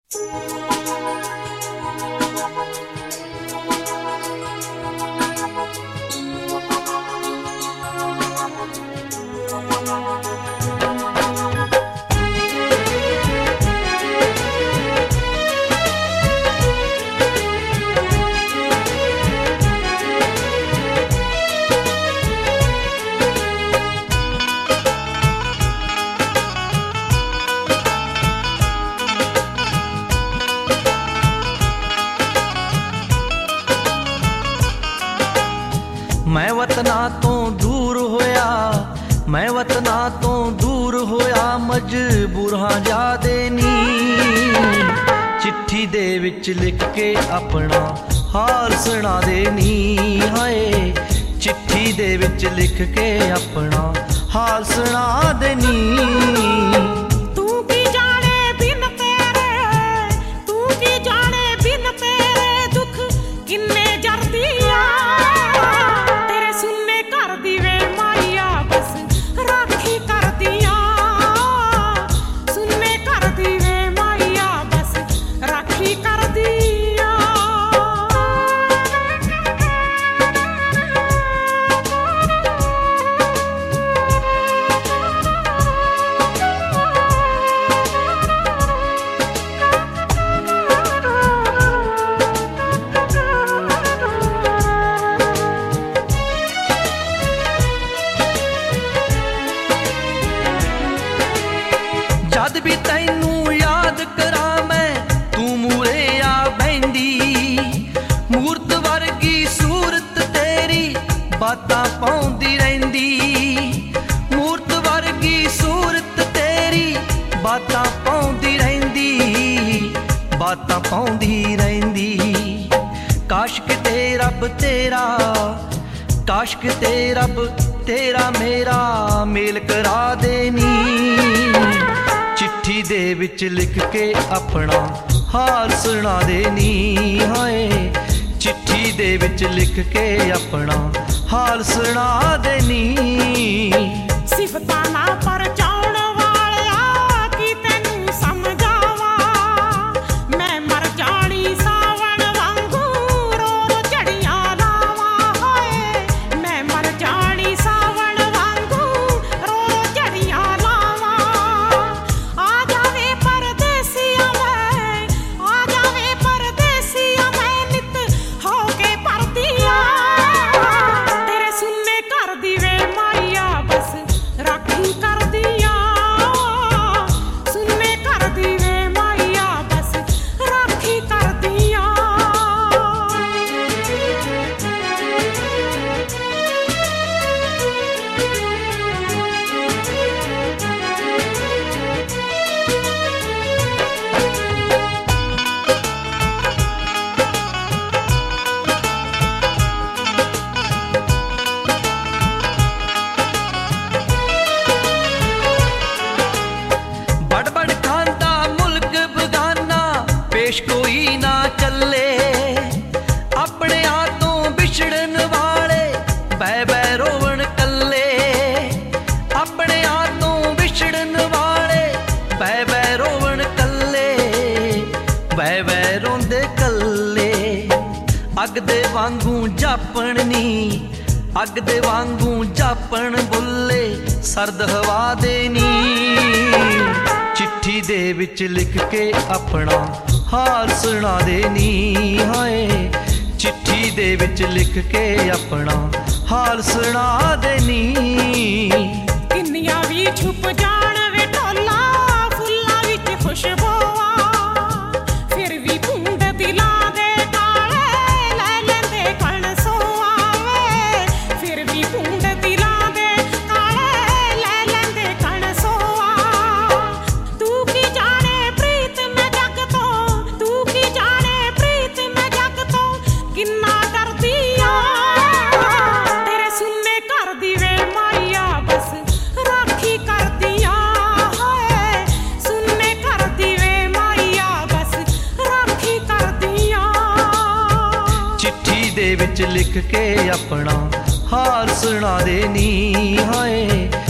मैं वतना तो दूर होया, मैं वतना तो दूर होया, मजबूर हां जा देनी। चिट्ठी दे विच लिख के अपना हाल सुना देनी। हाय चिट्ठी दे विच लिख के अपना हाल सुना देनी। जद भी तैनू याद करा मैं तू मूरे आ बहंदी। मूरत वर्गी सूरत तेरी बातां पाउंदी रहिंदी। मूरत वर्गी सूरत तेरी बातां पाउंदी रहिंदी, बातां पाउंदी रहिंदी। काश किते रब तेरा, काश किते रब तेरा मेरा मेल करा देनी। चिट्ठी दे विच लिख के अपना हाल सुना देनी। हाय चिट्ठी दे विच लिख के अपना हाल सुना देनी। सिफतां ना परचाउण वालिया की तैनू समझावा, मैं मर जानी सावण वांगू रो रो झड़ियां लावा। हाय मैं मर जानी सावण वांगू रो रो झड़ियां लावा। आ जावे परदेसिया मैं नित होके परदिया। तेरे सुन्ने कर दी वे माइया बस राखी कर दिया। सुन्ने कर दी वे माइया बस राखी कर दिया। बड़ बड़ खांदा मुल्क बगाना पेश कोई ना चले। अपने हाथों बिछड़न वाले बै बै रोवण कल्ले। अपने हाथों बिछड़न वाले बै बै रोवण कल्ले, बै बै रोंदे कल्ले। अग दे वांगू जापण नी, अग दे वांगू जापण बुल्ले सर्द हवा देनी। चिट्ठी दे विच लिख के अपना हाल सुना देनी। हाय चिट्ठी दे विच लिख के अपना हाल सुना देनी। किन्नियां भी छुप जाण वे ढोला फुल्लां विच खुशबूआ, फिर भी भूंड दिलां दे काले लै लैंदे कण सोआ वे। फिर भी भूंड दिलां दे काले लै लैंदे कण सोआ। तू की जाने प्रीत मैं जग तो, तू की जाने प्रीत मैं जग तो किन्ना डरदी आ। तेरे सुन्ने कर दी वे माइया बस राखी कर दिया। हाय सुन्ने कर दी वे माइया बस राखी कर दिया। चिट्ठी दे विच लिख के अपना हाल सुना देनी। हाय